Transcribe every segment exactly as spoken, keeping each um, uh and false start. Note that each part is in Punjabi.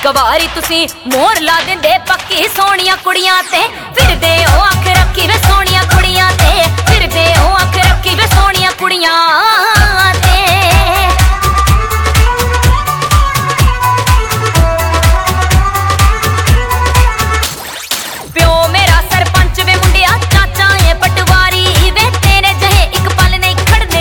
ਇੱਕ ਵਾਰੀ ਤੁਸੀਂ ਮੋਹਰ ਲਾ ਦਿੰਦੇ ਪੱਕੀ ਸੋਹਣੀਆਂ ਕੁੜੀਆਂ ਤੇ ਫਿਰਦੇ ਉਹ ਅੱਖ ਰੱਖੀ ਵੇ ਸੋਹਣੀਆਂ ਕੁੜੀਆਂ ਤੇ ਫਿਰਦੇ ਉਹ ਅੱਖ ਰੱਖੀ ਵੇ ਸੋਹਣੀਆਂ ਕੁੜੀਆਂ ਤੇ ਪਿਓ ਮੇਰਾ ਸਰਪੰਚ ਵੇ ਮੁੰਡਿਆ ਚਾਚਾ ਏ ਪਟਵਾਰੀ ਵੇ ਤੇਰੇ ਜਿਹੇ ਇੱਕ ਪਲ ਨਹੀਂ ਖੜਨੇ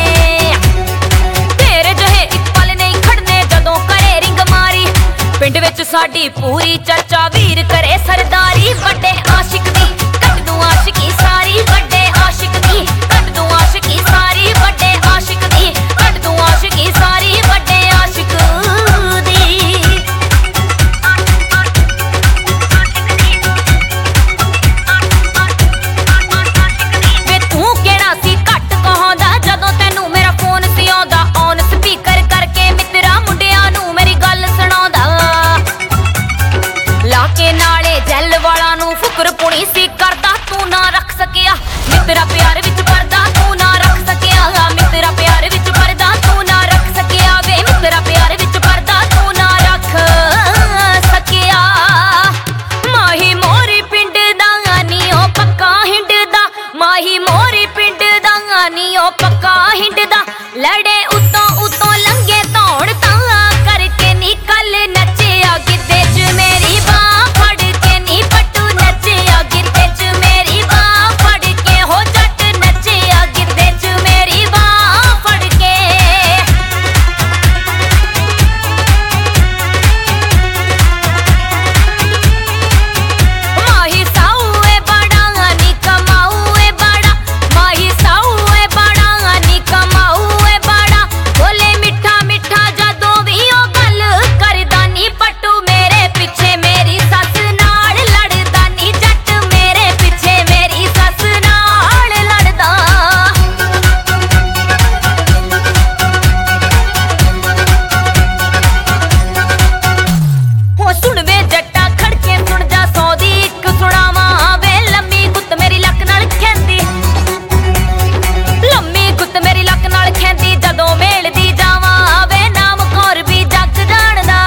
ਤੇਰੇ ਜਿਹੇ ਇੱਕ ਪਲ ਨਹੀਂ ਖੜਨੇ ਜਦੋਂ ਕਰੇ ਰਿੰਗ ਮਾਰੀ ਪਿੰਡ ਵਿੱਚ ਸਾਡੀ ਪੂਰੀ ਚਰਚਾ ਵੀਰ ਕਰੇ ਸਰਦਾਰੀ ਵੱਡੇ ਆਸ਼ਿਕ ਦੀ ਕੱਢ ਦੂੰ ਆਸ਼ਿਕੀ ਸਾਰੀ ਵੱਡੇ ਆਸ਼ਿਕ ਦੀ ਕੱਢ ਦੂੰ ਆਸ਼ਿਕੀ ਸਾਰੀ ਵੱਡੇ ਆਸ਼ਿਕ ਦੀ ਕੱਢ ਦੂੰ ਆਸ਼ਿਕੀ ਸਾਰੀ ਵੱਡੇ ਆਸ਼ਿਕ ਦੀ ਵੇ ਤੂੰ ਕਿਹੜਾ ਸੀ ਘੱਟ ਕਹਾਉਂਦਾ ਜਦੋਂ ਤੈਨੂੰ ਮੇਰਾ ਫੋਨ ਸੀ ਆਉਂਦਾ ਔਨ ਸਪੀਕਰ ਕਰਕੇ ਮਿੱਤਰਾ ਮੁੰਡਿਆਂ ਨੂੰ ਮੇਰੀ ਗੱਲ ਸੁਣਾਉਂਦਾ ਲਾ ਕੇ ਨਾਲੇ ਜੈਲ ਵਾਲਾ ਨੂੰ ਫੁਕਰ ਪੁਣੀ ਸੀ ਕਰਦਾ ਤੂੰ ਨਾ ਰੱਖ ਸਕਿਆ ਮਿੱਤਰਾ ਪਿਆਰ ਵਿੱਚ ਪਰਦਾ ਤੂੰ ਨਾ ਰੱਖ ਸਕਿਆ ਮਿੱਤਰਾ ਪਿਆਰ ਵਿੱਚ ਪਰਦਾ ਤੂੰ ਨਾ ਰੱਖ ਸਕਿਆ ਵੇ ਮਿੱਤਰਾ ਪਿਆਰ ਵਿੱਚ ਪਰਦਾ ਤੂੰ ਨਾ ਰੱਖ ਸਕਿਆ ਮਾਹੀ ਮੋਰੀ ਪਿੰਡ ਦਾ ਨੀ ਉਹ ਪੱਕਾ ਹਿੰਡ ਦਾ ਮਾਹੀ ਮੋਰੀ ਪਿੰਡ ਦਾ ਨੀ ਉਹ ਪੱਕਾ ਹਿੰਡ ਦਾ ਲੜੇ ਉਤੋਂ ਉਤੋਂ ਲੰਗੇ ਧੌਣ ਤਾਂ ਕਰਕੇ ਨੀ ਕੱਲ ਨੱਚਿਆ ਗਿੱਧੇ 'ਚ ਮੇਰੀ ਬਾਂਹ ਫੜ ਕੇ ਨੀ ਪੱਟੂ ਨੱਚਿਆ ਗਿੱਧੇ 'ਚ ਮੇਰੀ ਬਾਂਹ ਫੜ ਕੇ ਹੋ ਜੱਟ ਨੱਚਿਆ ਗਿੱਧੇ 'ਚ ਮੇਰੀ ਬਾਂਹ ਫੜ ਕੇ ਮਾਹੀ ਸਾਊ ਏ ਬੜਾ ਨੀ ਕਮਾਊ ਏ ਬੜਾ ਮਾਹੀ ਸਾਊ ਏ ਬੜਾ ਨੀ ਕਮਾਊ ਏ ਬੜਾ ਬੋਲੇ ਮਿੱਠਾ ਮਿੱਠਾ ਜਦੋਂ ਵੀ ਉਹ ਗੱਲ ਕਰਦਾ ਨੀ ਪੱਟੂ ਮੇਰੇ ਪਿੱਛੇ ਮੇਰੀ ਸੱਸ ਨਾਲ ਲੜਦਾ ਨੀ ਜੱਟ ਮੇਰੇ ਪਿੱਛੇ ਮੇਰੀ ਸੱਸ ਨਾਲ ਲੜਦਾ ਹੋ ਸੁਣ ਵੇ ਜੱਟਾ ਖੜਕੇ ਸੁਣ ਜਾ ਸੌ ਦੀ ਇੱਕ ਸੁਣਾਵਾਂ ਵੇ ਲੰਮੀ ਗੁੱਤ ਮੇਰੀ ਲੱਕ ਨਾਲ ਖੈਂਦੀ ਲੰਮੀ ਗੁੱਤ ਮੇਰੀ ਲੱਕ ਨਾਲ ਖੈਂਦੀ ਜਦੋਂ ਮੇਲਦੀ ਜਾਵਾਂ ਵੇ ਨਾਮ ਕੌਰ ਵੀ ਜੱਗ ਜਾਣਦਾ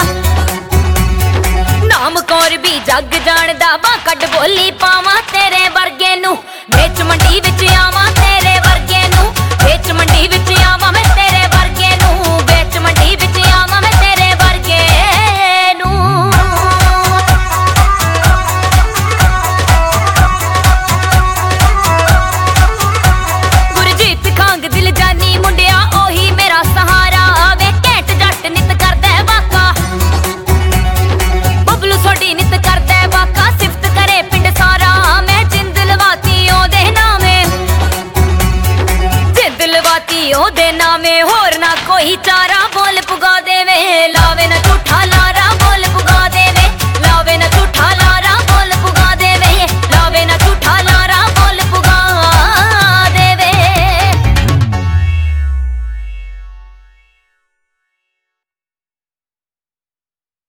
ਨਾਮ ਕੌਰ ਵੀ ਜੱਗ ਜਾਣਦਾ ਵਾ ਕੱਢ ਬੋਲੀ ਪਾਵਾਂ ਤੇਰੇ ਵਰਗੇ ਨੂੰ ਵਿੱਚ ਮੰਡੀ ਵਿੱਚ ਆਵਾਂ ਤੇਰੇ ਵਰਗੇ ਨੂੰ ਵਿੱਚ ਮੰਡੀ ਵਿੱਚ ਆਵਾਂ ਮੈਂ ਤੇਰੇ ਵਰਗੇ ਨੂੰ ਵਿੱਚ ਮੰਡੀ ਵਿੱਚ ਆਵਾਂ ਮੈਂ ਤੇਰੇ ਵਰਗੇ ਨੂੰ ਗੁਰਜੀਤ ਖਾਂਗ ਦਿਲ ਜਾਨੀ ਮੁੰਡਿਆ ਉਹੀ ਮੇਰਾ ਸਹਾਰਾ ਵੇ ਘੈਂਟ ਜੱਟ ਨਿਤ ਕਰਦਾ ਵਾਕਾ ਬਬਲੂ ਸੋਡੀ ਨਿਤ ਕਰਦਾ ਵਾਕਾ ਸਿਫਤ ਕਰੇ ਪਿੰਡ ਸਾਰਾ ਮੈਂ ਜਿੰਦ ਲਵਾਤੀ ਉਹਦੇ ਨਾਵੇਂ ਜਿੰਦ ਲਵਾਤੀ ਉਹਦੇ ਨਾਵੇਂ ਹੋਰ ਨਾ ਕੋਈ ਚਾਰਾ ਬੋਲ ਪੁਗਾ ਦੇਵੇ ਲਾਵੇ ਨਾ